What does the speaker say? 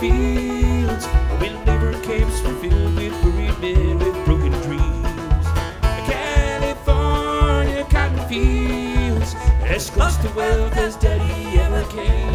fields when labor camps were filled with buried men with broken dreams. California cotton fields, as close to wealth as Daddy ever came.